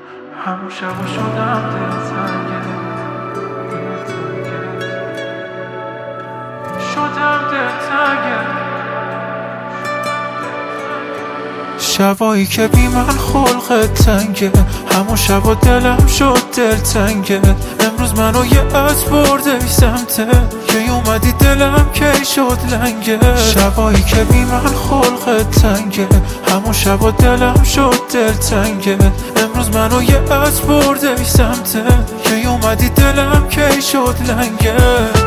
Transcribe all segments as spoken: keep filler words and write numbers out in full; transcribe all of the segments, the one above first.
همون شبا شدم دلتنگه، شدم دلتنگه. شبایی که بی من خلقت تنگه، همون شبا دلم شد دلتنگه. امروز منو یه از برده ای سمته، که اومدی دلم کی شد لنگه. شبایی که بی من خلقت تنگه، همون شبا دلم شد دلتنگه. امروز منو یه از برده ای سمته، که اومدی دلم کی شد لنگه.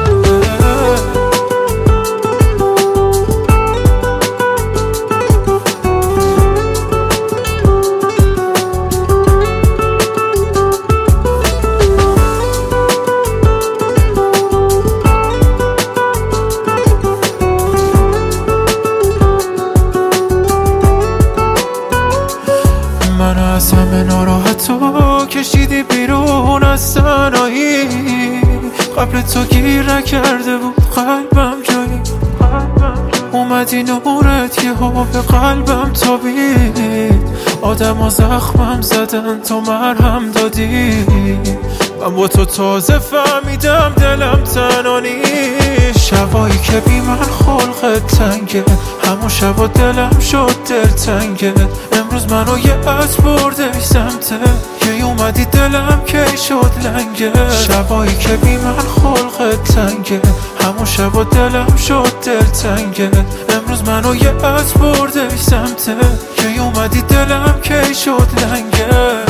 منو از همه ناراحتو کشیدی بیرون از تنهایی، قبل تو گیر نکرده بود قلبم جایی. اومدی نورت یه ها به قلبم تابید، آدم ها زخمم زدن تو مرهم دادی. من با تو تازه فهمیدم دلم تنها نیست. شبایی که بی من خلقت تنگه، همون شبا دلم شد دلتنگه. امروز منو یه از برده ای سمته، که اومدی دلم کی شد لنگه. شبایی که بی من خلقت تنگه، همون شبا دلم شد دلتنگه. امروز منو یه از برده ای سمته، که اومدی دلم کی شد لنگه.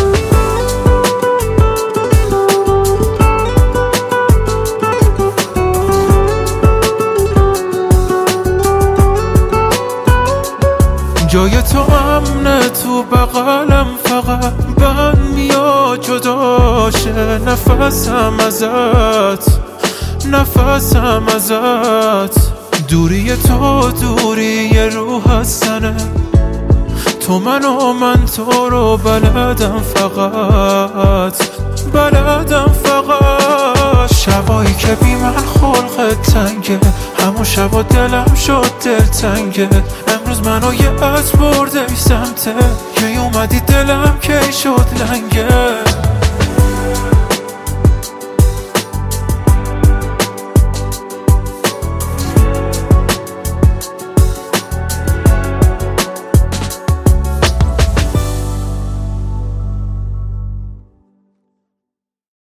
جای تو امنه تو بغلم، فقط بند میاد جداشه نفسم ازت، نفسم ازت. دوری تو دوری روح هستنه، تو من و من تو رو بلدم فقط، بلدم فقط. شبایی که بی من خلقت تنگه، همون شبا دلم شد دلتنگه. امروز منو یه از برده ای سمته، که اومدی دلم کی شد لنگه.